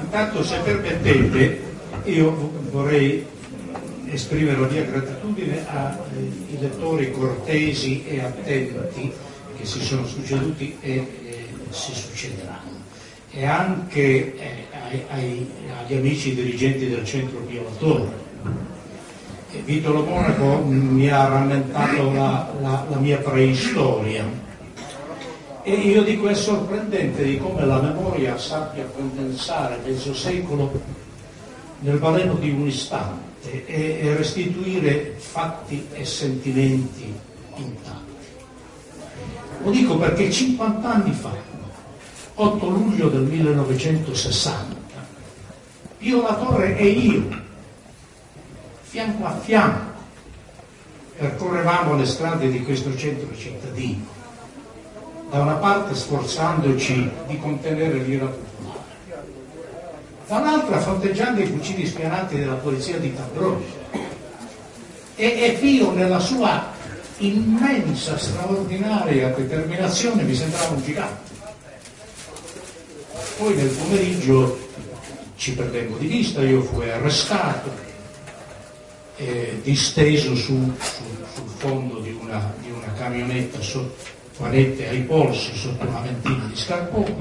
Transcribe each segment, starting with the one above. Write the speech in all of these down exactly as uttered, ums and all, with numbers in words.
Intanto, se permettete, io vorrei esprimere la mia gratitudine ai lettori cortesi e attenti che si sono succeduti e, e si succederanno, e anche eh, ai, ai, agli amici dirigenti del Centro Pio Latore. Vitolo Monaco mi ha rammentato la, la, la mia preistoria, e io dico è sorprendente di come la memoria sappia condensare mezzo secolo nel baleno di un istante e, e restituire fatti e sentimenti intatti. Lo dico perché cinquanta anni fa, otto luglio del millenovecentosessanta, Pio Latore e io, fianco a fianco, percorrevamo le strade di questo centro cittadino, da una parte sforzandoci di contenere l'ira popolare, dall'altra fronteggiando i fucili spianati della polizia di Tambroni. E, e Pio, nella sua immensa, straordinaria determinazione, mi sembrava un gigante. Poi nel pomeriggio ci perdemmo di vista, io fui arrestato, Eh, disteso su, su, sul fondo di una, di una camionetta sotto manette ai polsi sotto una ventina di scarponi,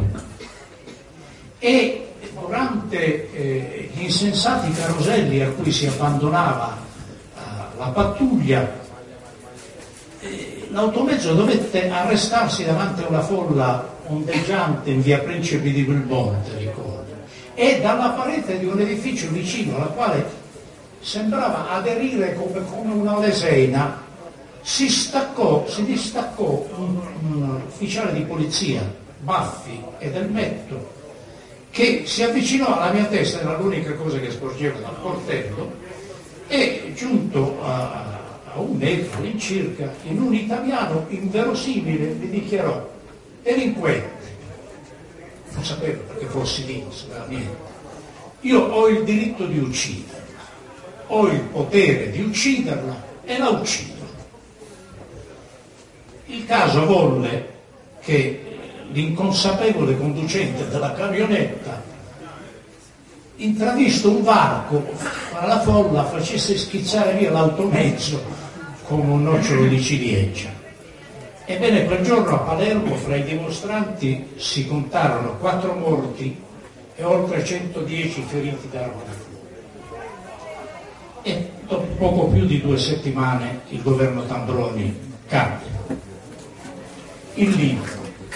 e durante eh, gli insensati caroselli a cui si abbandonava eh, la pattuglia, eh, l'automezzo dovette arrestarsi davanti a una folla ondeggiante in via Principi di Belmonte, ricordo, e dalla parete di un edificio vicino, alla quale sembrava aderire come, come una lesena, si staccò, si distaccò un, un ufficiale di polizia, baffi ed elmetto, che si avvicinò alla mia testa, era l'unica cosa che sporgeva dal portello, e giunto a, a un metro all'incirca, in un italiano inverosimile, mi dichiarò: delinquente. Non sapevo perché fossi lì, non sapeva niente. Io ho il diritto di uccidere, ho il potere di ucciderla e la uccido. Il caso volle che l'inconsapevole conducente della camionetta, intravisto un varco tra la folla, facesse schizzare via l'automezzo come un nocciolo di ciliegia. Ebbene, quel giorno a Palermo fra i dimostranti si contarono quattro morti e oltre centodieci feriti d'arma da fuoco. E dopo poco più di due settimane il governo Tambroni cadde. Il libro.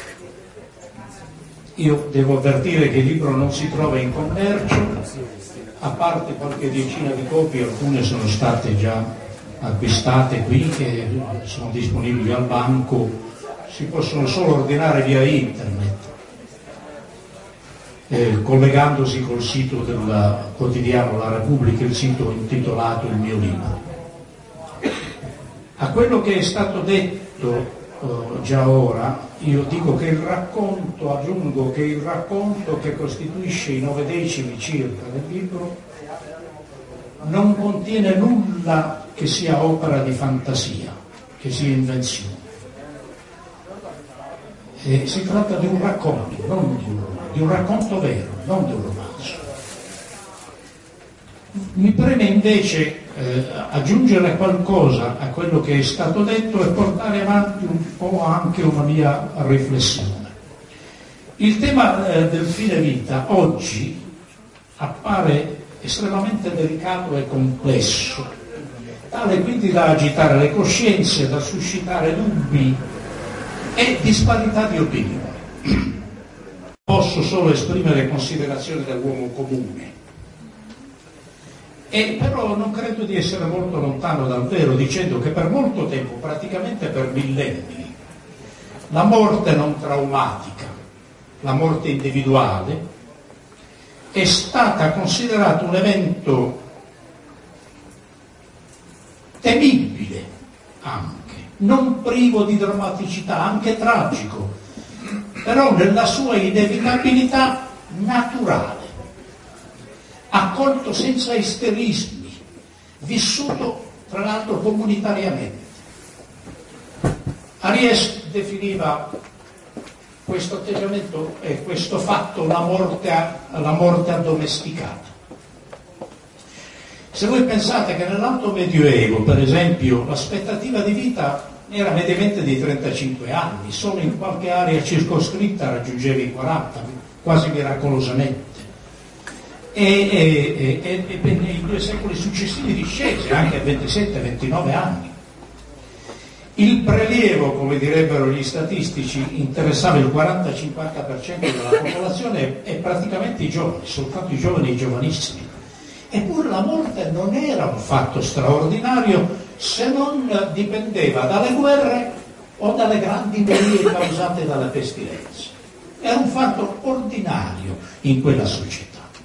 Io devo avvertire che il libro non si trova in commercio, a parte qualche decina di copie, alcune sono state già acquistate qui, che sono disponibili al banco, si possono solo ordinare via internet, eh, collegandosi col sito del quotidiano La Repubblica, il sito intitolato Il mio libro. A quello che è stato detto Uh, già ora, io dico che il racconto, aggiungo che il racconto che costituisce i nove decimi circa del libro non contiene nulla che sia opera di fantasia, che sia invenzione. E si tratta di un racconto, non di un romanzo, di un racconto vero, non di un romanzo. Mi preme invece eh, aggiungere qualcosa a quello che è stato detto e portare avanti un po' anche una mia riflessione. Il tema eh, del fine vita oggi appare estremamente delicato e complesso, tale quindi da agitare le coscienze, da suscitare dubbi e disparità di opinione. Posso solo esprimere considerazioni dell'uomo comune. E però non credo di essere molto lontano dal vero dicendo che per molto tempo, praticamente per millenni, la morte non traumatica, la morte individuale, è stata considerata un evento temibile anche, non privo di drammaticità, anche tragico, però nella sua inevitabilità naturale, accolto senza isterismi, vissuto tra l'altro comunitariamente. Aries definiva questo atteggiamento e questo fatto la morte, la morte addomesticata. Se voi pensate che nell'Alto Medioevo, per esempio, l'aspettativa di vita era mediamente di trentacinque anni, solo in qualche area circoscritta raggiungeva i quaranta, quasi miracolosamente. E, e, e, e, e nei due secoli successivi discese anche a ventisette ventinove anni. Il prelievo, come direbbero gli statistici, interessava il quaranta cinquanta per cento della popolazione e praticamente i giovani, soltanto i giovani e i giovanissimi. Eppure la morte non era un fatto straordinario se non dipendeva dalle guerre o dalle grandi morie causate dalle pestilenze. Era un fatto ordinario in quella società.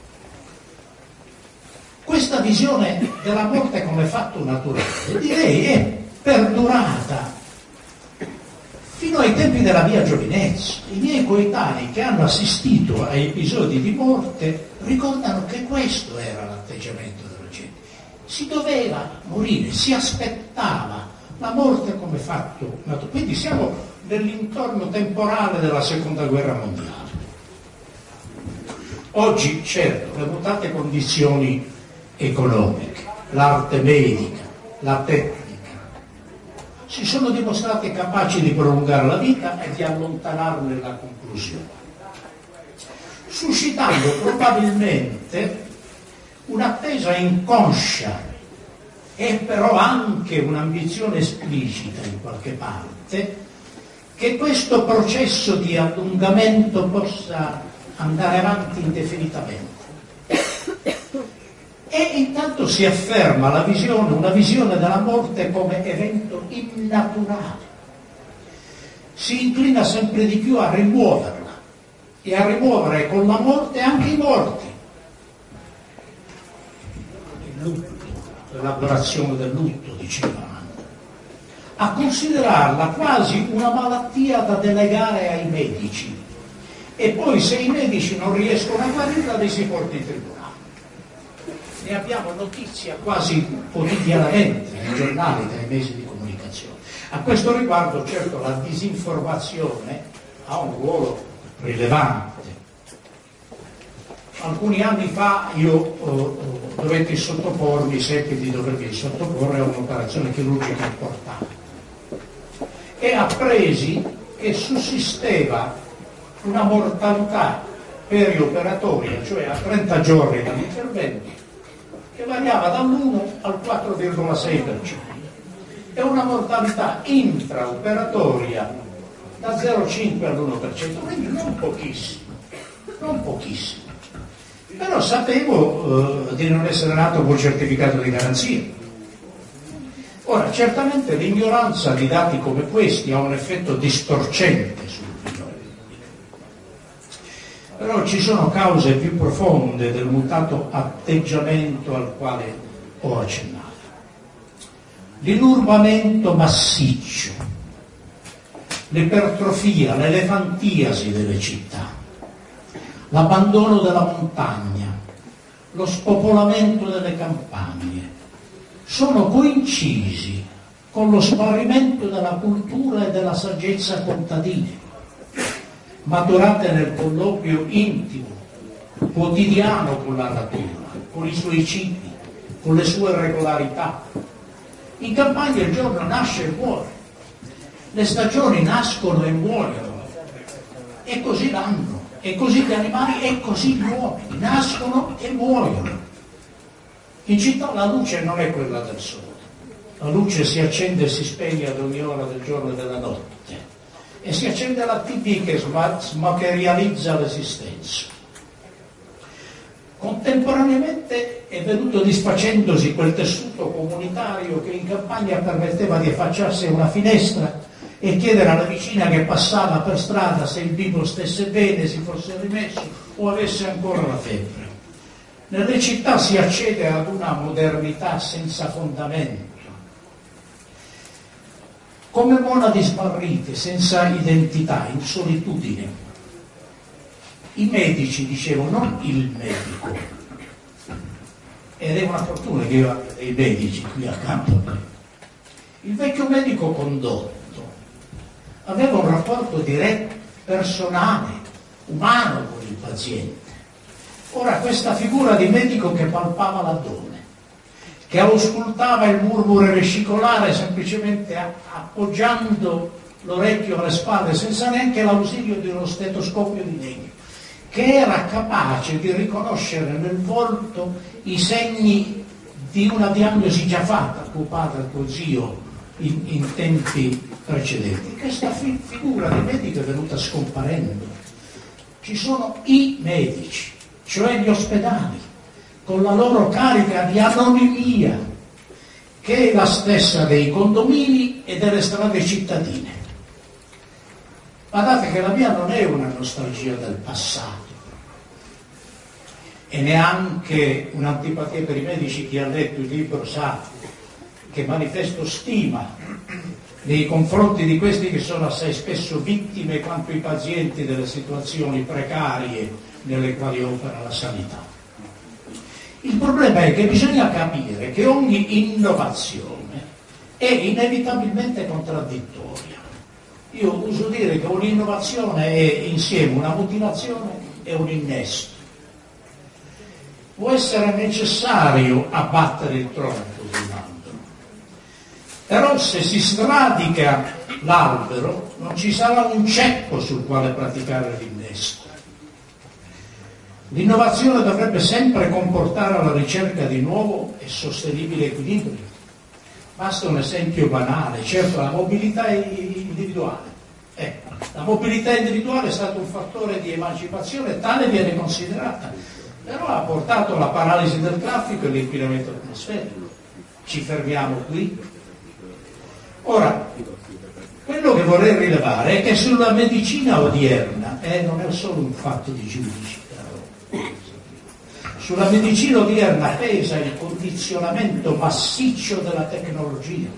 Questa visione della morte come fatto naturale, direi, è perdurata fino ai tempi della mia giovinezza. I miei coetanei che hanno assistito a episodi di morte ricordano che questo era l'atteggiamento della gente. Si doveva morire, si aspettava la morte come fatto naturale. Quindi siamo nell'intorno temporale della seconda guerra mondiale. Oggi, certo, le mutate condizioni economiche, l'arte medica, la tecnica si sono dimostrate capaci di prolungare la vita e di allontanarne la conclusione, suscitando probabilmente un'attesa inconscia e però anche un'ambizione esplicita in qualche parte che questo processo di allungamento possa andare avanti indefinitamente. E intanto si afferma la visione, una visione della morte come evento innaturale. Si inclina sempre di più a rimuoverla e a rimuovere con la morte anche i morti. Il lutto, l'elaborazione del lutto, diceva Amanda. A considerarla quasi una malattia da delegare ai medici. E poi se i medici non riescono a guarirla, li si porta in tribunale. Ne abbiamo notizia quasi quotidianamente nei giornali, dai mezzi di comunicazione. A questo riguardo, certo, la disinformazione ha un ruolo rilevante. Alcuni anni fa io eh, dovetti sottopormi, seppi di dovermi sottoporre a un'operazione chirurgica importante e appresi che sussisteva una mortalità perioperatoria, cioè a trenta giorni dall'intervento, che variava dall'uno al quattro virgola sei per cento e una mortalità intraoperatoria da zero virgola cinque all'uno per cento, quindi non pochissimo, non pochissimo. Però sapevo eh, di non essere nato col certificato di garanzia. Ora, certamente l'ignoranza di dati come questi ha un effetto distorcente sul però ci sono cause più profonde del mutato atteggiamento al quale ho accennato. L'inurbamento massiccio, l'ipertrofia, l'elefantiasi delle città, l'abbandono della montagna, lo spopolamento delle campagne, sono coincisi con lo sparimento della cultura e della saggezza contadina, maturate nel colloquio intimo, quotidiano con la natura, con i suoi cibi, con le sue regolarità. In campagna il giorno nasce e muore, le stagioni nascono e muoiono, e così l'anno, e così gli animali, e così gli uomini, nascono e muoiono. In città la luce non è quella del sole, la luce si accende e si spegne ad ogni ora del giorno e della notte. E si accende la tivù che smaterializza l'esistenza. Contemporaneamente è venuto disfacendosi quel tessuto comunitario che in campagna permetteva di affacciarsi a una finestra e chiedere alla vicina che passava per strada se il bimbo stesse bene, si fosse rimesso o avesse ancora la febbre. Nelle città si accede ad una modernità senza fondamento, come monadi smarrite, senza identità, in solitudine. I medici, dicevo, non il medico, ed è una fortuna che io abbia dei medici qui accanto a me. Il vecchio medico condotto aveva un rapporto diretto personale, umano con il paziente. Ora, questa figura di medico che palpava l'addome, che auscultava il murmure vescicolare semplicemente appoggiando l'orecchio alle spalle senza neanche l'ausilio di uno stetoscopio di legno, che era capace di riconoscere nel volto i segni di una diagnosi già fatta, tuo padre, tuo zio, in, in tempi precedenti. Questa fi- figura di medico è venuta scomparendo. Ci sono i medici, cioè gli ospedali, con la loro carica di anonimia, che è la stessa dei condomini e delle strade cittadine. Guardate che la mia non è una nostalgia del passato e neanche un'antipatia per i medici. Chi ha letto il libro sa che manifesto stima nei confronti di questi che sono assai spesso vittime quanto i pazienti delle situazioni precarie nelle quali opera la sanità. Il problema è che bisogna capire che ogni innovazione è inevitabilmente contraddittoria. Io uso dire che un'innovazione è insieme una mutilazione e un innesto. Può essere necessario abbattere il tronco di un albero, però se si sradica l'albero non ci sarà un ceppo sul quale praticare l'innesto. L'innovazione dovrebbe sempre comportare la ricerca di nuovo e sostenibile equilibrio. Basta un esempio banale, certo la mobilità individuale. Eh, la mobilità individuale è stato un fattore di emancipazione, tale viene considerata, però ha portato alla paralisi del traffico e all'inquinamento atmosferico. Ci fermiamo qui? Ora, quello che vorrei rilevare è che sulla medicina odierna, eh, non è solo un fatto di giudici, però, sulla medicina odierna pesa il condizionamento massiccio della tecnologia.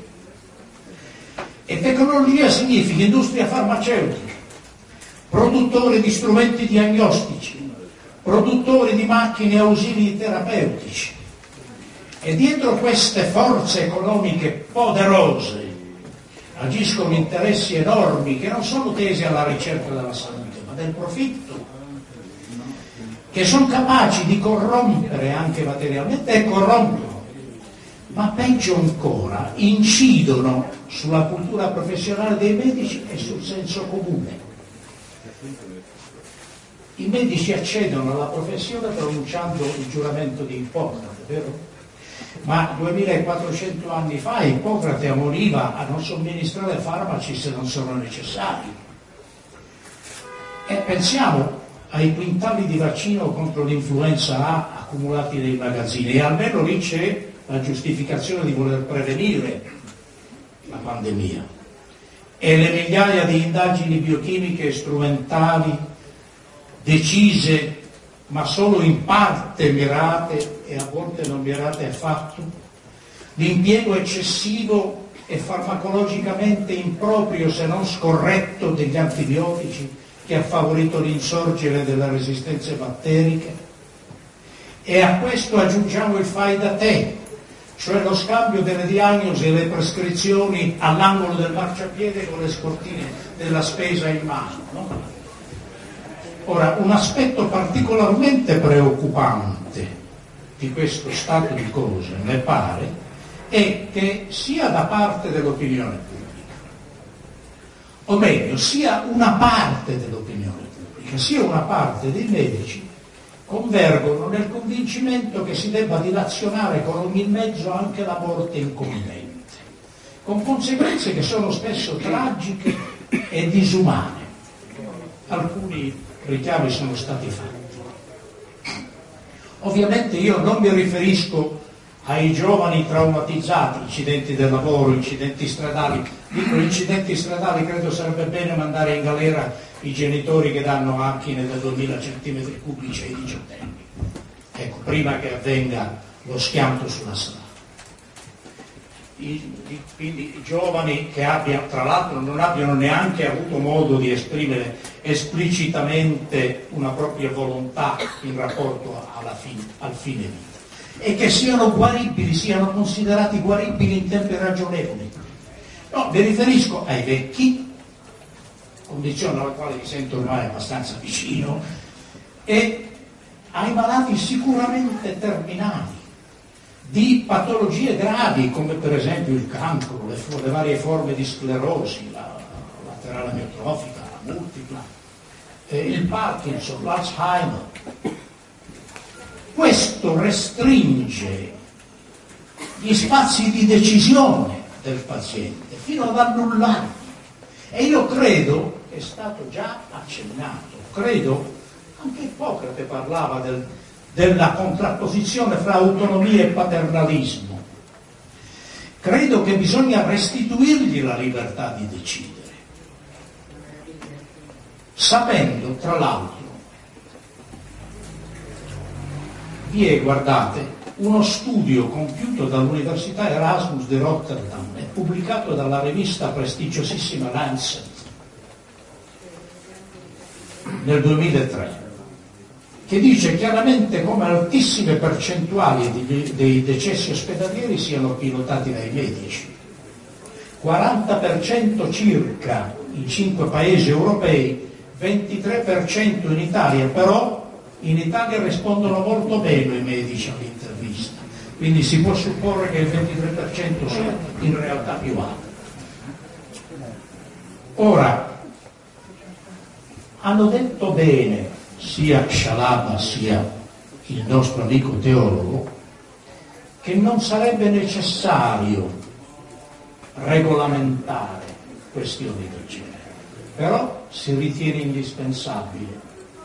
E tecnologia significa industria farmaceutica, produttori di strumenti diagnostici, produttori di macchine ausili terapeutici. E dietro queste forze economiche poderose agiscono interessi enormi che non sono tesi alla ricerca della salute, ma del profitto, che sono capaci di corrompere anche materialmente e corrompono, ma peggio ancora incidono sulla cultura professionale dei medici e sul senso comune. I medici accedono alla professione pronunciando il giuramento di Ippocrate, vero? Ma duemilaquattrocento anni fa Ippocrate ammoniva a non somministrare farmaci se non sono necessari. E pensiamo ai quintali di vaccino contro l'influenza A accumulati nei magazzini, e almeno lì c'è la giustificazione di voler prevenire la pandemia. E le migliaia di indagini biochimiche e strumentali decise ma solo in parte mirate e a volte non mirate affatto, l'impiego eccessivo e farmacologicamente improprio se non scorretto degli antibiotici che ha favorito l'insorgere delle resistenze batteriche, e a questo aggiungiamo il fai da te, cioè lo scambio delle diagnosi e le prescrizioni all'angolo del marciapiede con le scortine della spesa in mano, no? Ora, un aspetto particolarmente preoccupante di questo stato di cose, me pare, è che sia da parte dell'opinione pubblica, o meglio, sia una parte dell'opinione pubblica, sia una parte dei medici, convergono nel convincimento che si debba dilazionare con ogni mezzo anche la morte incombente, con conseguenze che sono spesso tragiche e disumane. Alcuni richiami sono stati fatti. Ovviamente io non mi riferisco ai giovani traumatizzati, incidenti del lavoro, incidenti stradali. Dico incidenti stradali, credo sarebbe bene mandare in galera i genitori che danno macchine da duemila centimetri cubici ai diciottenni. Ecco, prima che avvenga lo schianto sulla strada. I, i, quindi i giovani che abbiano, tra l'altro non abbiano neanche avuto modo di esprimere esplicitamente una propria volontà in rapporto alla fine, al fine vita, e che siano guaribili, siano considerati guaribili in tempi ragionevoli. No, mi riferisco ai vecchi, condizione alla quale mi sento ormai abbastanza vicino, e ai malati sicuramente terminali, di patologie gravi come per esempio il cancro, le, le varie forme di sclerosi, la, la laterale amiotrofica, la multipla, eh, il Parkinson, l'Alzheimer. Questo restringe gli spazi di decisione del paziente fino ad annullarli. E io credo, è stato già accennato, credo, anche Ippocrate parlava del, della contrapposizione fra autonomia e paternalismo. Credo che bisogna restituirgli la libertà di decidere, sapendo, tra l'altro, vi è, guardate, uno studio compiuto dall'Università Erasmus di Rotterdam e pubblicato dalla rivista prestigiosissima Lancet nel duemilatré, che dice chiaramente come altissime percentuali di, dei decessi ospedalieri siano pilotati dai medici. quaranta per cento circa in cinque paesi europei, ventitré per cento in Italia, però in Italia rispondono molto meno i medici all'intervista, quindi si può supporre che il ventitré per cento sia in realtà più alto. Ora, hanno detto bene sia Scialaba sia il nostro amico teologo che non sarebbe necessario regolamentare questioni del genere, però si ritiene indispensabile.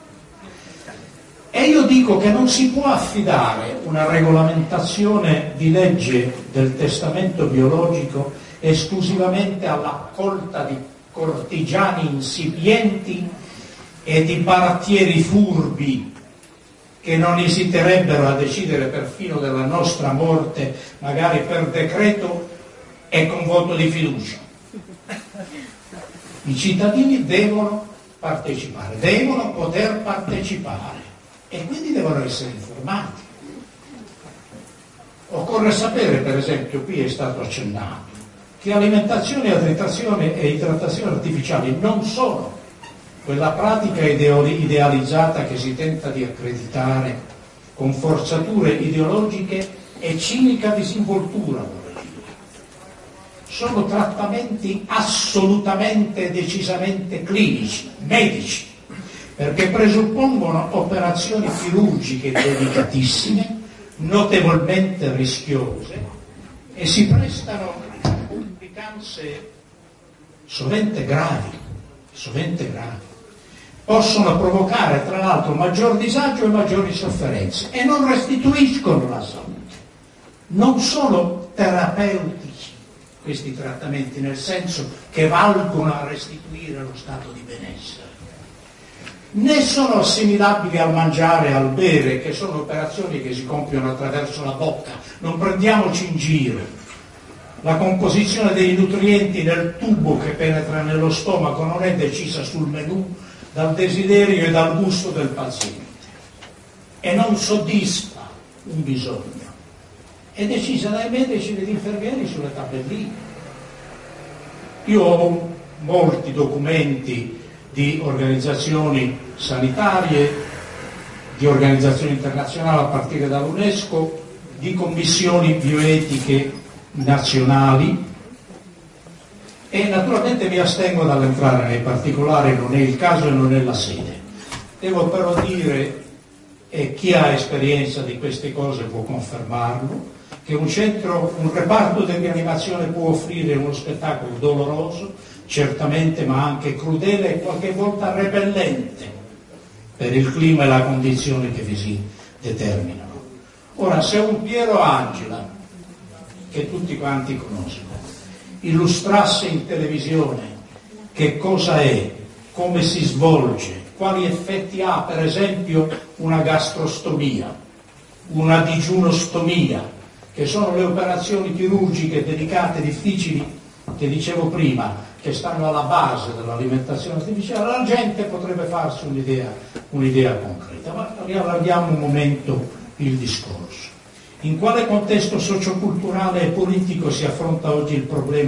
E io dico che non si può affidare una regolamentazione di legge del testamento biologico esclusivamente alla colta di cortigiani insipienti e di parattieri furbi che non esiterebbero a decidere perfino della nostra morte, magari per decreto e con voto di fiducia. I cittadini devono partecipare, devono poter partecipare e quindi devono essere informati. Occorre sapere, per esempio, qui è stato accennato, che alimentazione, idratazione e idratazione artificiali non sono quella pratica idealizzata che si tenta di accreditare con forzature ideologiche e cinica disinvoltura, vorrei dire. Sono trattamenti assolutamente e decisamente clinici, medici, perché presuppongono operazioni chirurgiche delicatissime, notevolmente rischiose e si prestano a complicanze sovente gravi, sovente gravi. Possono provocare tra l'altro maggior disagio e maggiori sofferenze e non restituiscono la salute. Non sono terapeutici questi trattamenti, nel senso che valgono a restituire lo stato di benessere, né sono assimilabili al mangiare e al bere, che sono operazioni che si compiono attraverso la bocca. Non prendiamoci in giro. La composizione dei nutrienti nel tubo che penetra nello stomaco non è decisa sul menù dal desiderio e dal gusto del paziente e non soddisfa un bisogno. È decisa dai medici e dagli infermieri sulle tabelline. Io ho molti documenti di organizzazioni sanitarie, di organizzazioni internazionali a partire dall'UNESCO, di commissioni bioetiche nazionali, e naturalmente mi astengo dall'entrare nei particolari, non è il caso e non è la sede. Devo però dire, e chi ha esperienza di queste cose può confermarlo, che un centro, un reparto di rianimazione può offrire uno spettacolo doloroso, certamente, ma anche crudele e qualche volta repellente per il clima e la condizione che vi si determinano. Ora, se un Piero Angela, che tutti quanti conoscono, illustrasse in televisione che cosa è, come si svolge, quali effetti ha per esempio una gastrostomia, una digiunostomia, che sono le operazioni chirurgiche delicate, difficili, che dicevo prima, che stanno alla base dell'alimentazione artificiale, la gente potrebbe farsi un'idea, un'idea concreta. Ma riallarghiamo un momento il discorso. In quale contesto socioculturale e politico si affronta oggi il problema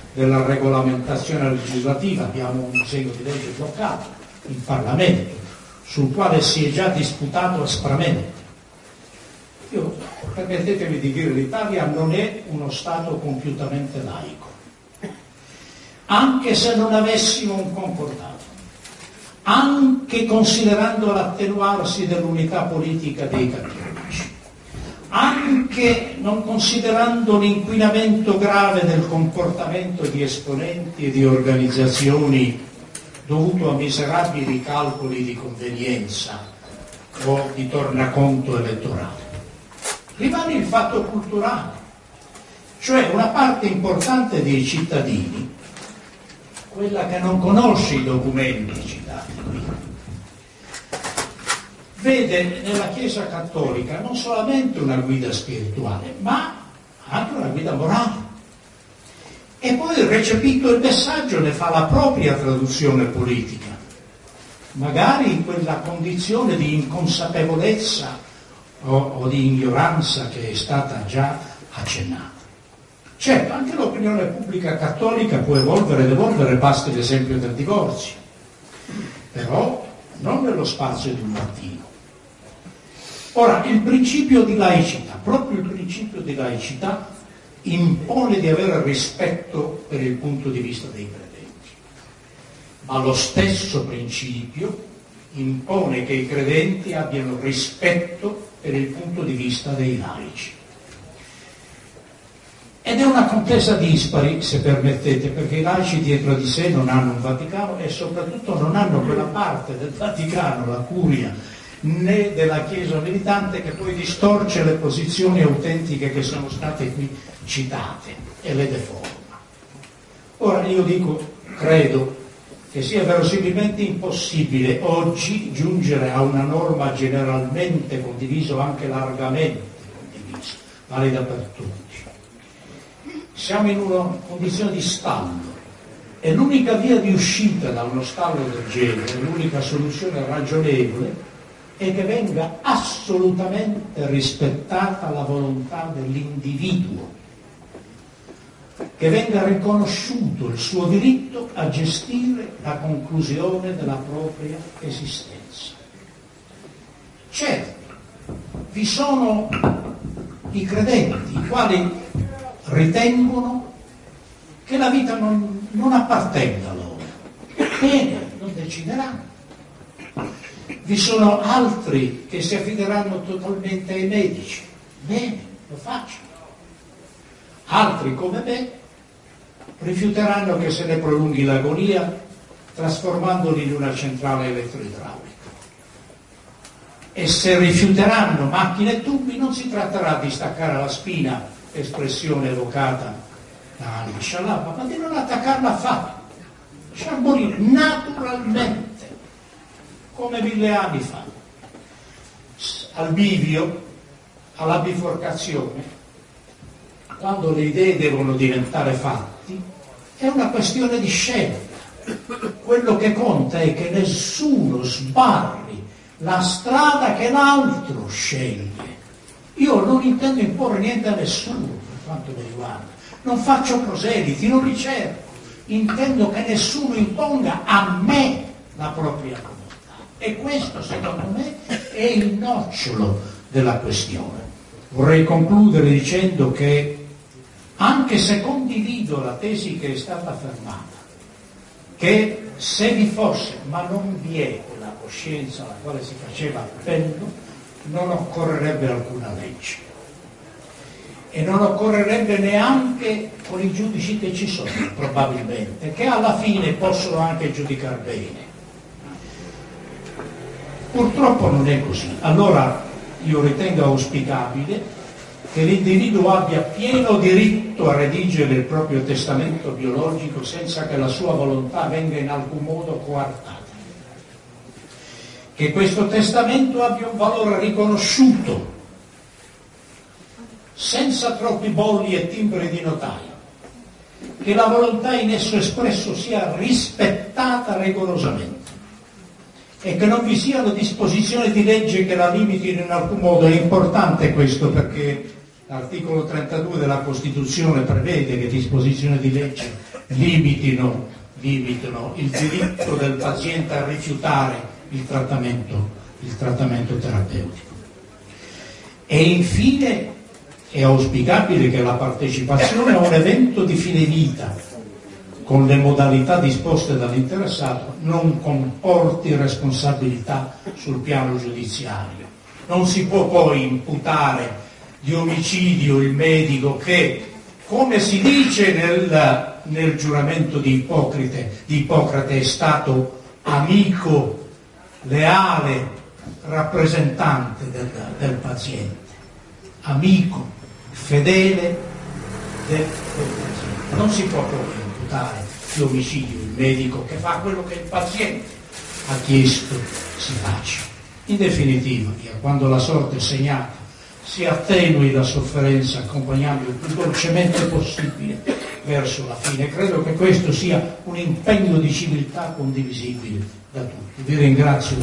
della regolamentazione legislativa, abbiamo un disegno di legge bloccato in Parlamento, sul quale si è già disputato aspramente. Io, permettetemi di dire, l'Italia non è uno Stato compiutamente laico, anche se non avessimo un concordato, anche considerando l'attenuarsi dell'unità politica dei cattolici, anche non considerando l'inquinamento grave del comportamento di esponenti e di organizzazioni dovuto a miserabili calcoli di convenienza o di tornaconto elettorale. Rimane il fatto culturale, cioè una parte importante dei cittadini, quella che non conosce i documenti citati qui, vede nella Chiesa cattolica non solamente una guida spirituale, ma anche una guida morale. E poi, recepito il messaggio, ne fa la propria traduzione politica, magari in quella condizione di inconsapevolezza o, o di ignoranza che è stata già accennata. Certo, anche l'opinione pubblica cattolica può evolvere ed evolvere, basti l'esempio del divorzio, però non nello spazio di un mattino. Ora, il principio di laicità, proprio il principio di laicità, impone di avere rispetto per il punto di vista dei credenti, ma lo stesso principio impone che i credenti abbiano rispetto per il punto di vista dei laici. Ed è una contesa dispari, se permettete, perché i laici dietro di sé non hanno un Vaticano e soprattutto non hanno quella parte del Vaticano, la curia, né della Chiesa militante, che poi distorce le posizioni autentiche che sono state qui citate e le deforma. Ora io dico, credo che sia verosimilmente impossibile oggi giungere a una norma generalmente condivisa o anche largamente condivisa, valida per tutti. Siamo in una condizione di stallo e l'unica via di uscita da uno stallo del genere, l'unica soluzione ragionevole, è che venga assolutamente rispettata la volontà dell'individuo, che venga riconosciuto il suo diritto a gestire la conclusione della propria esistenza. Certo, vi sono i credenti, i quali ritengono che la vita non, non appartenga a loro. Bene, lo decideranno. Vi sono altri che si affideranno totalmente ai medici. Bene, lo facciano. Altri, come me, rifiuteranno che se ne prolunghi l'agonia trasformandoli in una centrale elettroidraulica. E se rifiuteranno macchine e tubi, non si tratterà di staccare la spina, espressione evocata da Ali Shalaba, ma di non attaccarla affatto, lasciar morire naturalmente, come mille anni fa. Al bivio, alla biforcazione, quando le idee devono diventare fatti, è una questione di scelta. Quello che conta è che nessuno sbarri la strada che l'altro sceglie. Io non intendo imporre niente a nessuno per quanto mi riguarda, non faccio proseliti, non li cerco, intendo che nessuno imponga a me la propria volontà. E questo, secondo me, è il nocciolo della questione. Vorrei concludere dicendo che, anche se condivido la tesi che è stata affermata, che se vi fosse, ma non vi è quella coscienza alla quale si faceva appello, non occorrerebbe alcuna legge e non occorrerebbe neanche con i giudici che ci sono, probabilmente, che alla fine possono anche giudicare bene. Purtroppo non è così. Allora io ritengo auspicabile che l'individuo abbia pieno diritto a redigere il proprio testamento biologico senza che la sua volontà venga in alcun modo coartata. Che questo testamento abbia un valore riconosciuto, senza troppi bolli e timbri di notaio, che la volontà in esso espresso sia rispettata rigorosamente e che non vi siano disposizioni di legge che la limitino in alcun modo. È importante questo perché l'articolo trentadue della Costituzione prevede che disposizioni di legge limitino, limitino il diritto del paziente a rifiutare il trattamento, il trattamento terapeutico. E infine è auspicabile che la partecipazione a un evento di fine vita con le modalità disposte dall'interessato non comporti responsabilità sul piano giudiziario. Non si può poi imputare di omicidio il medico che, come si dice nel, nel giuramento di Ippocrate, di Ippocrate, è stato amico, leale, rappresentante del, del paziente, amico, fedele del, del paziente. Non si può poi imputare di omicidio il medico che fa quello che il paziente ha chiesto si faccia. In definitiva, quando la sorte è segnata, si attenui la sofferenza accompagnando il più dolcemente possibile verso la fine. Credo che questo sia un impegno di civiltà condivisibile da tutti. Vi ringrazio.